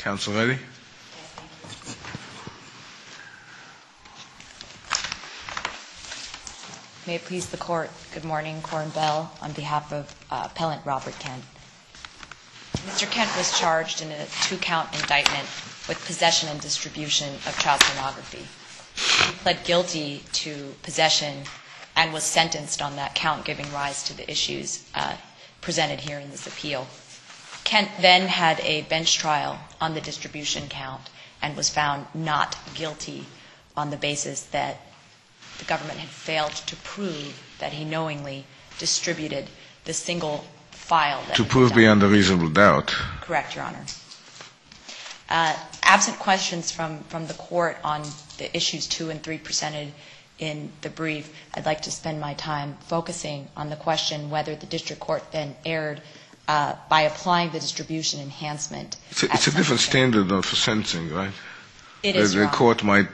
Counsel ready? May it please the Court, good morning, Corin Bell, on behalf of Appellant Robert Kent. Mr. Kent was charged in a 2-count indictment with possession and distribution of child pornography. He pled guilty to possession and was sentenced on that count, giving rise to the issues presented here in this appeal. Kent then had a bench trial on the distribution count and was found not guilty on the basis that the government had failed to prove that he knowingly distributed the single file. To prove beyond a reasonable doubt. Correct, Your Honor. Absent questions from the Court on the issues 2 and 3 presented in the brief, I'd like to spend my time focusing on the question whether the district court then erred by applying the distribution enhancement. It's a different standard for sentencing, right? It is, Your The Honor. court might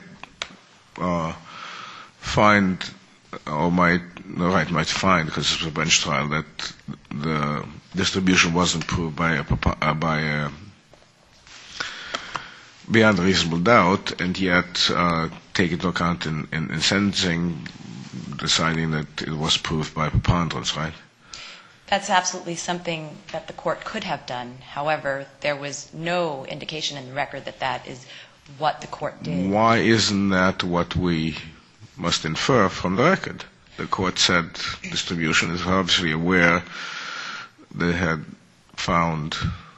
find, or might find, because it's a bench trial, that the distribution wasn't proved by beyond a reasonable doubt, and yet take into account in sentencing, deciding that it was proved by preponderance, right? That's absolutely something that the Court could have done. However, there was no indication in the record that that is what the Court did. Why isn't that what we must infer from the record? The Court said distribution is obviously aware they had found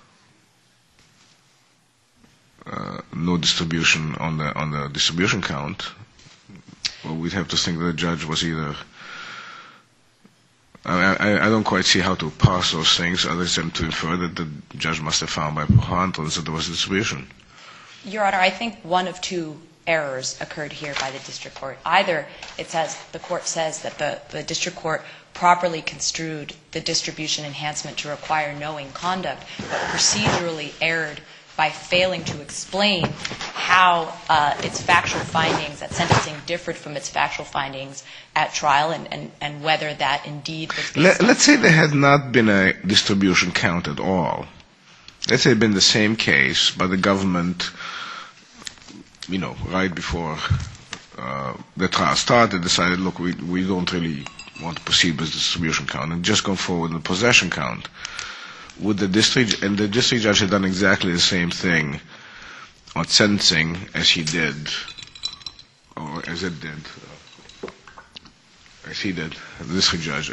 no distribution on the distribution count. Well, we'd have to think that the judge was either... I don't quite see how to parse those things other than to infer that the judge must have found by preponderance that there was distribution. Your Honor, I think one of two errors occurred here by the district court. Either the court says that the district court properly construed the distribution enhancement to require knowing conduct, but procedurally erred by failing to explain how its factual findings at sentencing differed from its factual findings at trial, and whether that indeed was based on... Let's say there had not been a distribution count at all. Let's say it had been the same case, but the government, right before the trial started, decided, look, we don't really want to proceed with the distribution count, and just go forward with the possession count. Would the district judge had done exactly the same thing on sentencing as he did, or as it did, as he did, the district judge,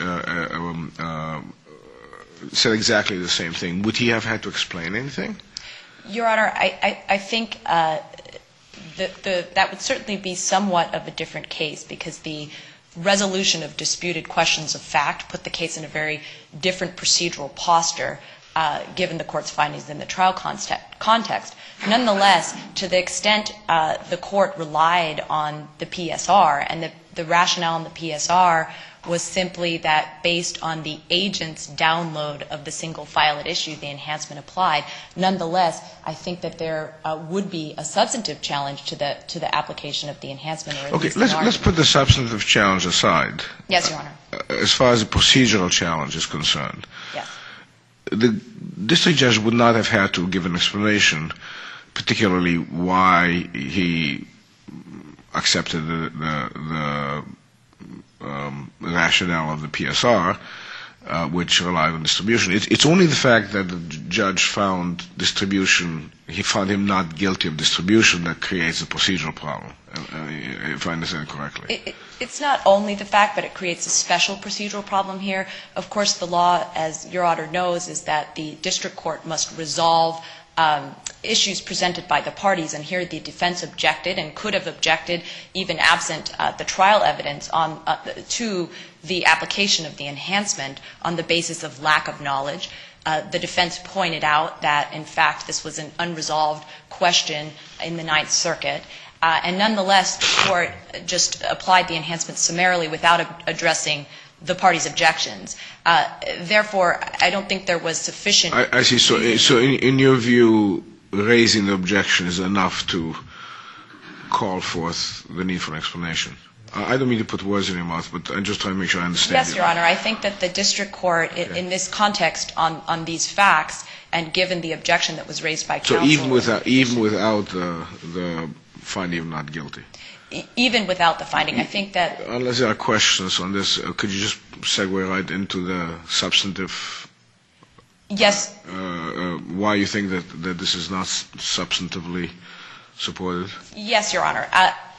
said exactly the same thing, would he have had to explain anything? Your Honor, I think that would certainly be somewhat of a different case, because the resolution of disputed questions of fact put the case in a very different procedural posture, given the court's findings in the trial context. Nonetheless, to the extent the court relied on the PSR, and the rationale in the PSR was simply that based on the agent's download of the single file at issue, the enhancement applied. Nonetheless, I think that there would be a substantive challenge to the application of the enhancement. Okay, let's put the substantive challenge aside. Yes, Your Honor. As far as the procedural challenge is concerned, yes, the district judge would not have had to give an explanation, particularly why he accepted the rationale of the PSR, which relied on distribution. It's only the fact that the judge found distribution, he found him not guilty of distribution, that creates a procedural problem, if I understand correctly. It's not only the fact, but it creates a special procedural problem here. Of course, the law, as Your Honor knows, is that the district court must resolve issues presented by the parties, and here the defense objected and could have objected, even absent the trial evidence, to the application of the enhancement on the basis of lack of knowledge. The defense pointed out that, in fact, this was an unresolved question in the Ninth Circuit, and nonetheless, the court just applied the enhancement summarily without addressing the party's objections. Therefore, I don't think there was sufficient... I see. So in your view, raising the objection is enough to call forth the need for an explanation? I don't mean to put words in your mouth, but I'm just trying to make sure I understand. Yes, Your Honor. I think that the district court, in this context, on these facts, and given the objection that was raised by counsel... So even without the finding of not guilty? Even without the finding, I think that... Unless there are questions on this, could you just segue right into the substantive... Yes. Why you think that this is not substantively supported? Yes, Your Honor.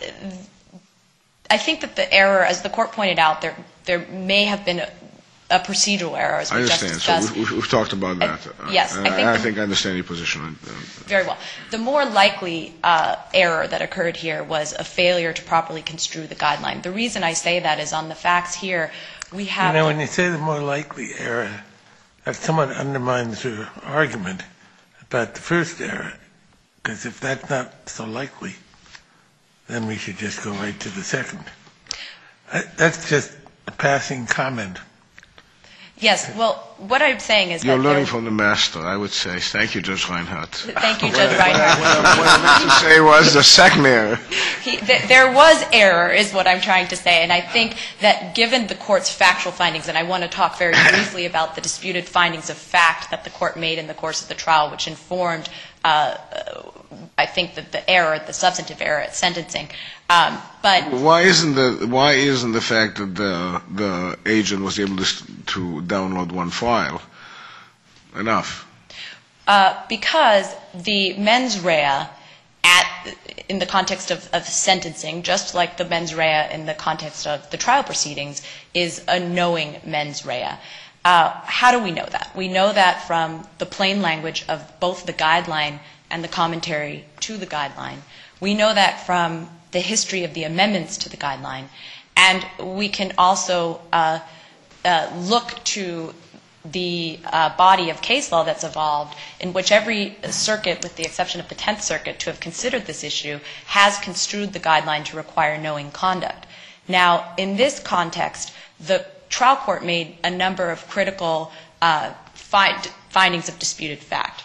I think that the error, as the court pointed out, there may have been a procedural error, as we just discussed. So we've talked about that. Yes. I think I understand your position. Very well. The more likely error that occurred here was a failure to properly construe the guideline. The reason I say that is on the facts here, we have... You know, when you say the more likely error, that somewhat undermines your argument about the first error, because if that's not so likely, then we should just go right to the second. That's just a passing comment. Yes. Well, what I'm saying is You're learning from the master, I would say. Thank you, Judge Reinhardt. Thank you, Judge Reinhardt. What I meant to say was the second error. There was error, is what I'm trying to say, and I think that given the court's factual findings, and I want to talk very briefly about the disputed findings of fact that the court made in the course of the trial, which informed, I think, that the error, the substantive error at sentencing. But why isn't the fact that the agent was able to download one file enough? Because the mens rea in the context of sentencing, just like the mens rea in the context of the trial proceedings, is a knowing mens rea. How do we know that? We know that from the plain language of both the guideline and the commentary to the guideline. We know that from the history of the amendments to the guideline. And we can also look to the body of case law that's evolved, in which every circuit, with the exception of the 10th Circuit, to have considered this issue, has construed the guideline to require knowing conduct. Now, in this context, the trial court made a number of critical findings of disputed fact.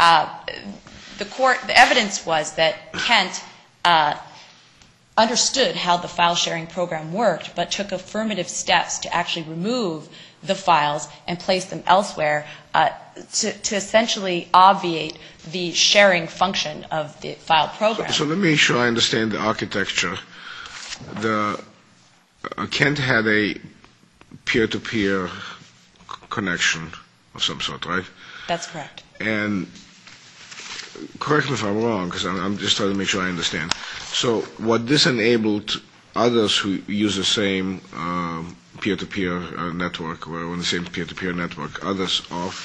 The evidence was that Kent understood how the file sharing program worked, but took affirmative steps to actually remove the files and place them elsewhere to essentially obviate the sharing function of the file program. So let me make sure I understand the architecture. Kent had a peer-to-peer connection of some sort, right? That's correct. And correct me if I'm wrong, because I'm just trying to make sure I understand. So what this enabled others who use the same peer-to-peer network, or on the same peer-to-peer network, others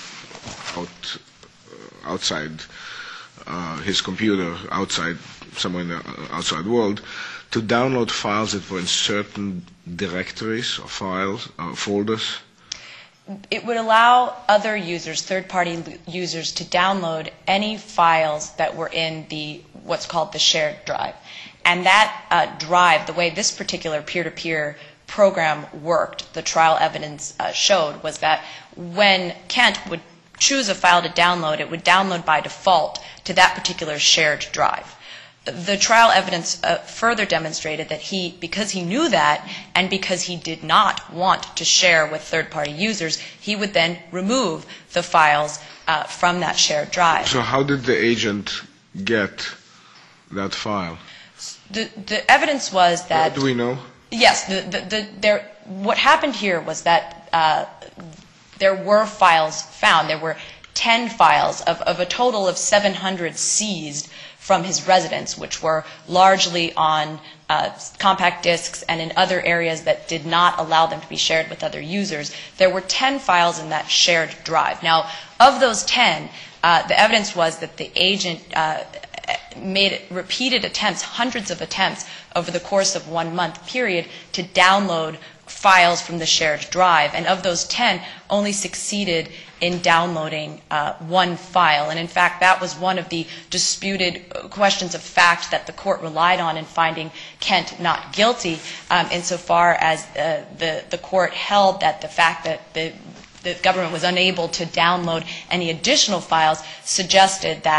outside his computer, somewhere in the outside world, to download files that were in certain directories or files, folders? It would allow other users, third-party users, to download any files that were in what's called the shared drive. And that drive, the way this particular peer-to-peer program worked, the trial evidence showed, was that when Kent would choose a file to download, it would download by default to that particular shared drive. The trial evidence further demonstrated that because he knew that, and because he did not want to share with third-party users, he would then remove the files from that shared drive. So how did the agent get that file? The evidence was that... Do we know? Yes. What happened here was that there were files found. There were 10 files of a total of 700 seized from his residence, which were largely on compact discs and in other areas that did not allow them to be shared with other users. There were 10 files in that shared drive. Now, of those 10, the evidence was that the agent made repeated attempts, hundreds of attempts, over the course of 1 month period to download files from the shared drive. And of those 10, only succeeded in downloading one file. And in fact, that was one of the disputed questions of fact that the court relied on in finding Kent not guilty, insofar as the court held that the fact that the government was unable to download any additional files suggested that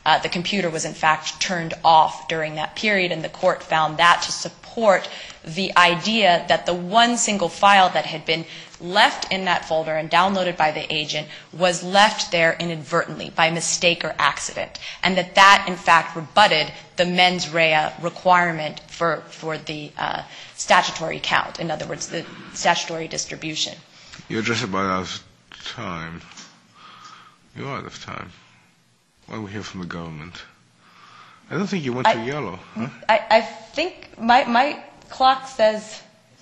the computer was in fact turned off during that period, and the court found that to support the idea that the one single file that had been left in that folder and downloaded by the agent was left there inadvertently by mistake or accident, and that in fact rebutted the mens rea requirement for the statutory count. In other words, the statutory distribution. You're just about out of time. You're out of time. Why don't we hear from the government? I don't think you went to yellow. Huh? I think my clock says...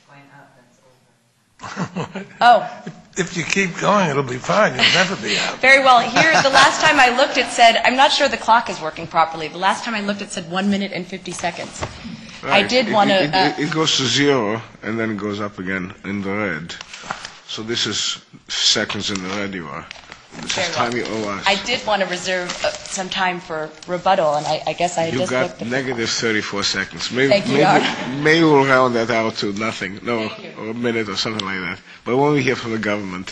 Oh. If you keep going, it'll be fine. You'll never be out. Very well. Here, the last time I looked, it said, I'm not sure the clock is working properly. The last time I looked, it said 1 minute and 50 seconds. Right. I did want to... It goes to 0, and then it goes up again in the red. So this is seconds in the red you are. This is time you owe us. I did want to reserve some time for rebuttal, and I guess I just looked... You got negative 34 seconds. Maybe we'll round that out to nothing. No, or a minute or something like that. But when we hear from the government...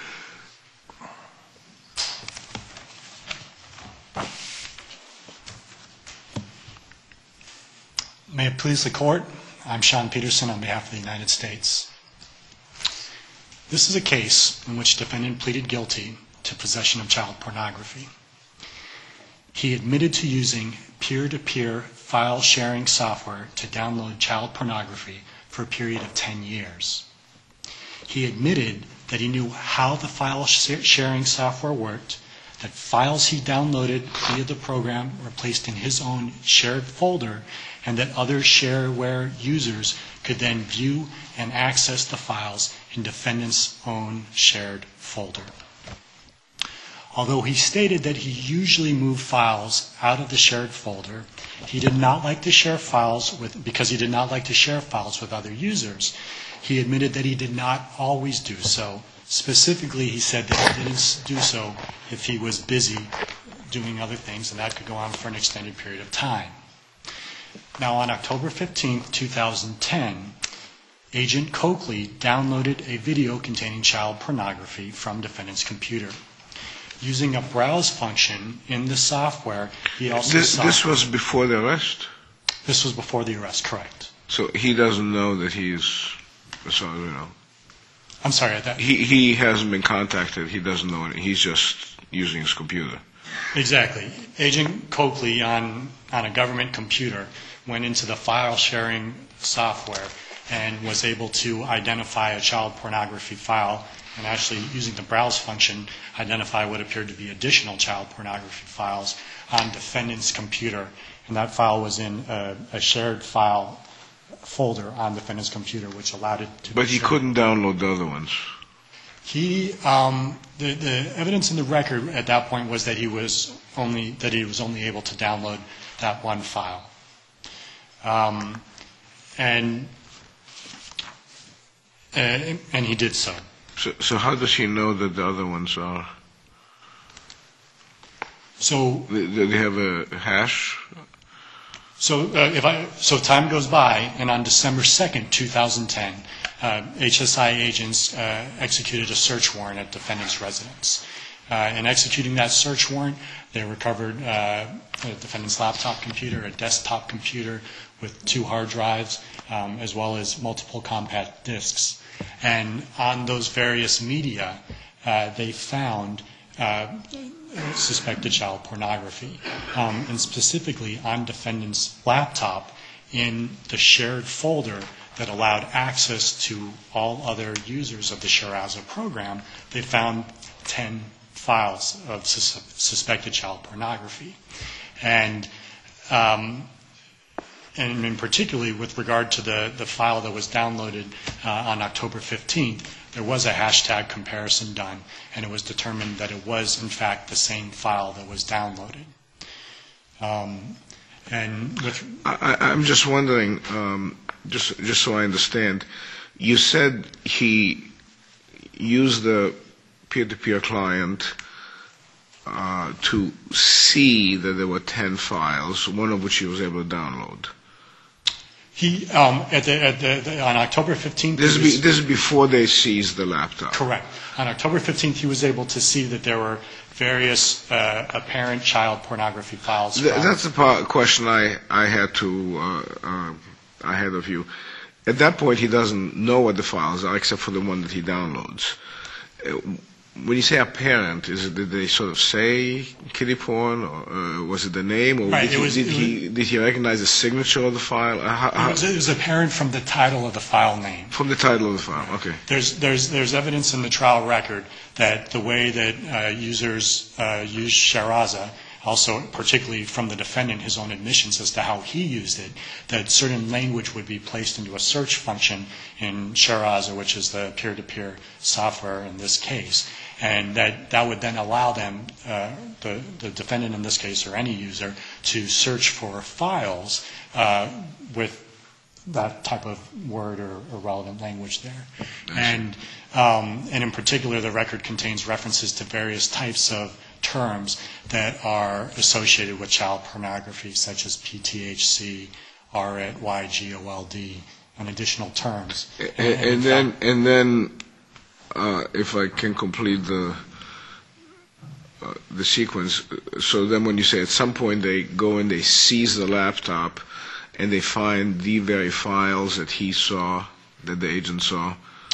May it please the Court, I'm Sean Peterson on behalf of the United States. This is a case in which the defendant pleaded guilty to possession of child pornography. He admitted to using peer-to-peer file sharing software to download child pornography for a period of 10 years. He admitted that he knew how the file sharing software worked, that files he downloaded via the program were placed in his own shared folder, and that other shareware users could then view and access the files in defendant's own shared folder. Although he stated that he usually moved files out of the shared folder, he did not like to share files because he did not like to share files with other users. He admitted that he did not always do so. Specifically, he said that he didn't do so if he was busy doing other things, and that could go on for an extended period of time. Now, on October 15, 2010, Agent Coakley downloaded a video containing child pornography from defendant's computer. Using a browse function in the software, he also saw... This was before the arrest? This was before the arrest, correct. So he doesn't know that he's... Sorry, you know. I'm sorry. He hasn't been contacted. He doesn't know it. He's just using his computer. Exactly. Agent Coakley, on a government computer, went into the file sharing software and was able to identify a child pornography file, and actually, using the browse function, identify what appeared to be additional child pornography files on defendant's computer. And that file was in a shared file folder on defendant's computer, which allowed it to be But he couldn't download the other ones. The evidence in the record at that point was that he was only able to download that one file. And he did so. So how does he know that the other ones are? So they have a hash? So time goes by, and on December 2nd, 2010, HSI agents executed a search warrant at defendant's residence. In executing that search warrant, they recovered a defendant's laptop computer, a desktop computer with 2 hard drives, as well as multiple compact discs. And on those various media, they found suspected child pornography, and specifically on defendant's laptop in the shared folder that allowed access to all other users of the Shiraza program. They found 10 files of suspected child pornography. And in particularly with regard to the file that was downloaded on October 15th, there was a hashtag comparison done, and it was determined that it was, in fact, the same file that was downloaded. I'm just wondering, just so I understand, you said he used the peer-to-peer client to see that there were 10 files, one of which he was able to download. He on October 15th. This is before they seized the laptop. Correct. On October 15th, he was able to see that there were various apparent child pornography files. That's the question I had of you. At that point, he doesn't know what the files are except for the one that he downloads. When you say apparent, did they sort of say kiddie porn, or was it the name, or right, did he recognize the signature of the file? It was apparent from the title of the file name. From the title of the file, okay. There's evidence in the trial record that the way that users use Shahraza, also particularly from the defendant, his own admissions as to how he used it, that certain language would be placed into a search function in Shahraza, which is the peer-to-peer software in this case, and that would then allow them, the defendant in this case or any user, to search for files with that type of word or relevant language there. And in particular, the record contains references to various types of terms that are associated with child pornography, such as PTHC, RET, YGOLD, and additional terms. And then, if I can complete the sequence, so then when you say at some point they go and they seize the laptop and they find the very files that he saw, that the agent saw.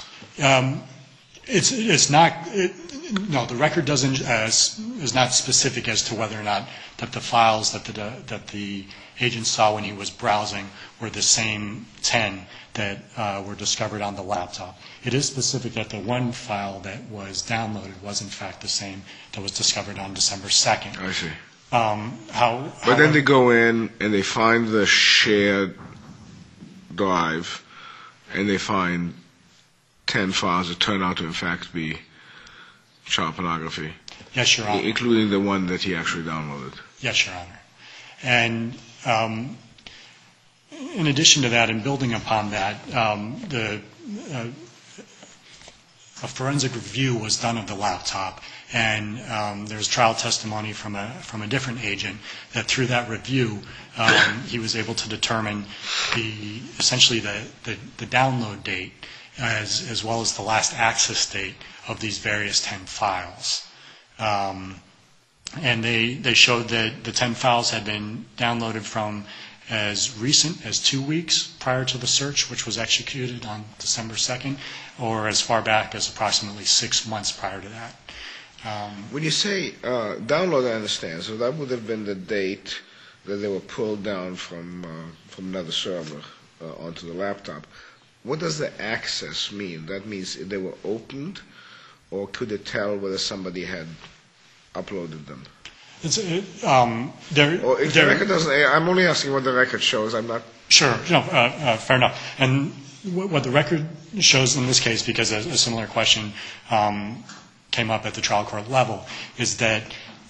It's not. No, the record is not specific as to whether or not that the files that the agent saw when he was browsing were the same 10 that were discovered on the laptop. It is specific that the one file that was downloaded was in fact the same that was discovered on December 2nd. I see. But then they go in and they find the shared drive, and they find 10 files that turn out to in fact be child pornography. Yes, Your Honor. Including the one that he actually downloaded. Yes, Your Honor. And in addition to that, and building upon that, a forensic review was done of the laptop, and there's trial testimony from a different agent that through that review he was able to determine essentially the download date as well as the last access date of these various 10 files. And they showed that the 10 files had been downloaded from as recent as 2 weeks prior to the search, which was executed on December 2nd, or as far back as approximately 6 months prior to that. When you say download, I understand. So that would have been the date that they were pulled down from another server onto the laptop. What does the access mean? That means they were opened, or could it tell whether somebody had uploaded them? Or if the record doesn't, I'm only asking what the record shows. I'm not. Sure. No, fair enough. And what the record shows in this case, because a similar question came up at the trial court level, is that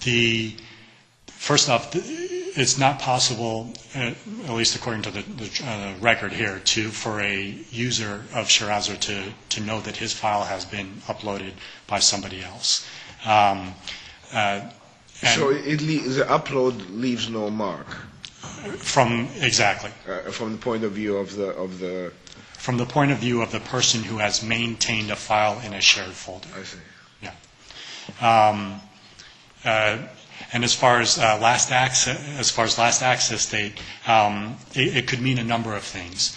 first off, it's not possible, at least according to the record here, for a user of Shahraza to know that his file has been uploaded by somebody else. So the upload leaves no mark. Exactly. From the point of view of the. From the point of view of the person who has maintained a file in a shared folder. I see. Yeah. And as far as last access date, it could mean a number of things.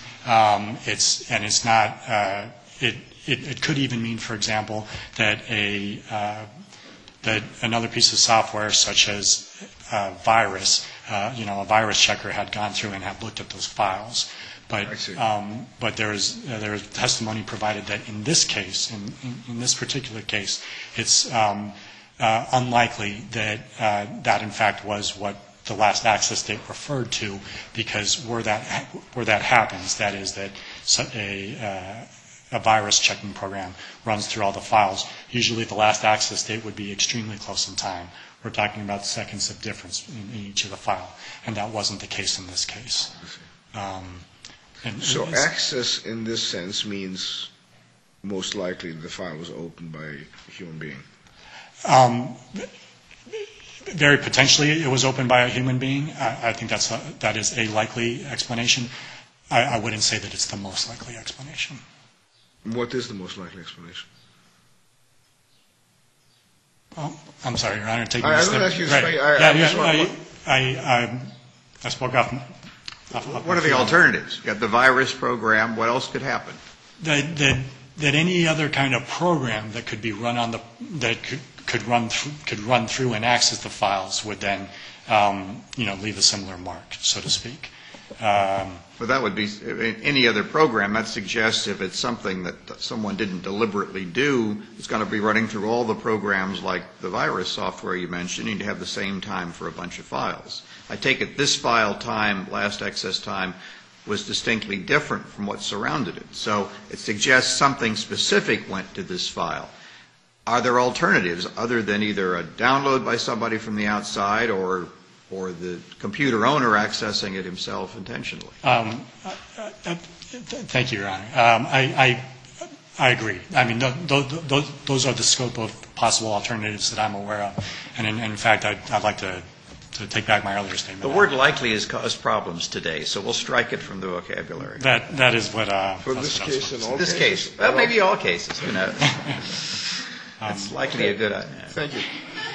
It could even mean, for example, that another piece of software, such as a virus checker, had gone through and had looked at those files. But there is testimony provided that in this case, in this particular case, it's unlikely that that in fact was what the last access date referred to, because where that happens, that is that a virus checking program runs through all the files. Usually the last access date would be extremely close in time. We're talking about seconds of difference in each of the file, and that wasn't the case in this case. So access in this sense means most likely the file was opened by a human being. Very potentially it was opened by a human being. I think that is a likely explanation. I wouldn't say that it's the most likely explanation. What is the most likely explanation? I'm sorry, Your Honor, taking I this don't step. ask you to Right. speak. I spoke off. What are the alternatives? You got the virus program. What else could happen? That any other kind of program that could be run on that could run through and access the files would then leave a similar mark, so to speak. But that would be any other program. That suggests if it's something that someone didn't deliberately do, it's going to be running through all the programs like the virus software you mentioned. You need to have the same time for a bunch of files. I take it this file time, last access time, was distinctly different from what surrounded it. So it suggests something specific went to this file. Are there alternatives other than either a download by somebody from the outside or the computer owner accessing it himself intentionally? Thank you, Your Honor. I agree. I mean, those are the scope of possible alternatives that I'm aware of. And in fact, I'd like to take back my earlier statement. The word likely has caused problems today, so we'll strike it from the vocabulary. That is what. For this case and all This cases? case, well, maybe all cases. It's likely a good idea. Thank you.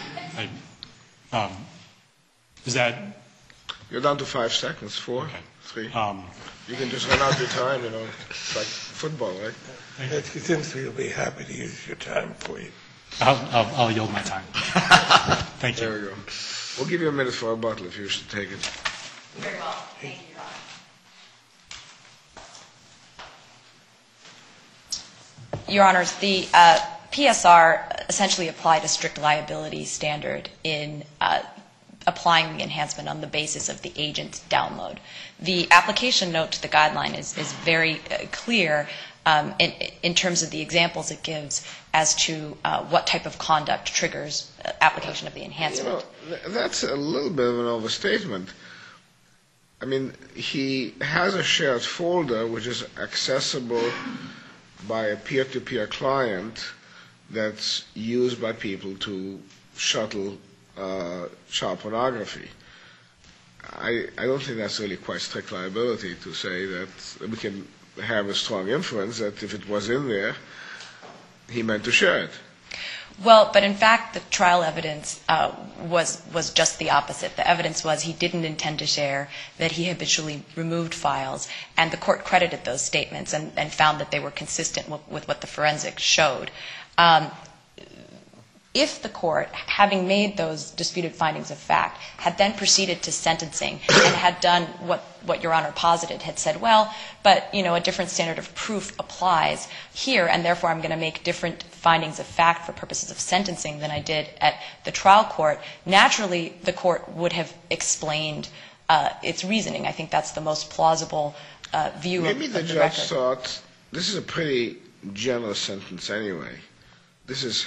Is that? You're down to 5 seconds. 4, Okay. 3. You can just run out your time, It's like football, right? It seems we'll be happy to use your time for you. I'll yield my time. Thank you. There we go. We'll give you a minute for a bottle if you should take it. Very well. Thank you, Your Honor. Your Honors, the PSR essentially applied a strict liability standard in applying the enhancement on the basis of the agent's download. The application note to the guideline is very clear in terms of the examples it gives as to what type of conduct triggers application of the enhancement. That's a little bit of an overstatement. I mean, he has a shared folder which is accessible by a peer-to-peer client that's used by people to shuttle child pornography. I don't think that's really quite strict liability to say that we can have a strong inference that if it was in there, he meant to share it. Well, but in fact, the trial evidence was just the opposite. The evidence was he didn't intend to share, that he habitually removed files, and the court credited those statements and found that they were consistent with what the forensics showed. If the court, having made those disputed findings of fact, had then proceeded to sentencing and had done what Your Honor posited, had said, well, but, a different standard of proof applies here, and therefore I'm going to make different findings of fact for purposes of sentencing than I did at the trial court, naturally the court would have explained its reasoning. I think that's the most plausible view of the record. Maybe the judge thought, this is a pretty generous sentence anyway. This is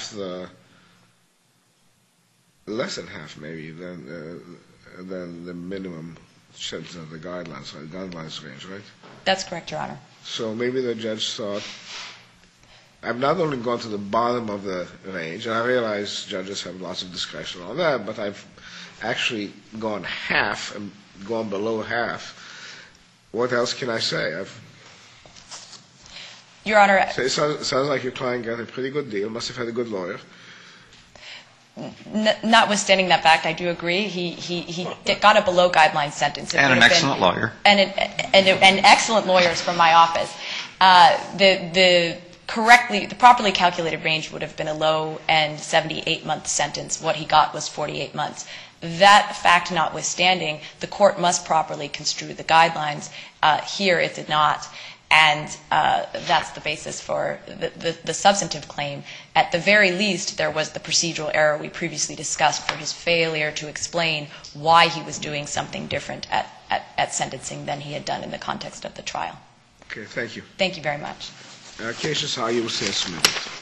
less than half maybe than the minimum sentence of the guidelines range, right? That's correct, Your Honor. So maybe the judge thought, I've not only gone to the bottom of the range, and I realize judges have lots of discretion on that, but I've actually gone half and gone below half. What else can I say? Your Honor. So it sounds like your client got a pretty good deal, must have had a good lawyer. Notwithstanding that fact, I do agree. He got a below guideline sentence. And an excellent lawyer. And excellent lawyers from my office. The properly calculated range would have been a low and 78-month sentence. What he got was 48 months. That fact notwithstanding, the court must properly construe the guidelines. Here it did not. And that's the basis for the substantive claim. At the very least, there was the procedural error we previously discussed for his failure to explain why he was doing something different at sentencing than he had done in the context of the trial. Okay, thank you. Thank you very much. Cases how you will say submitted.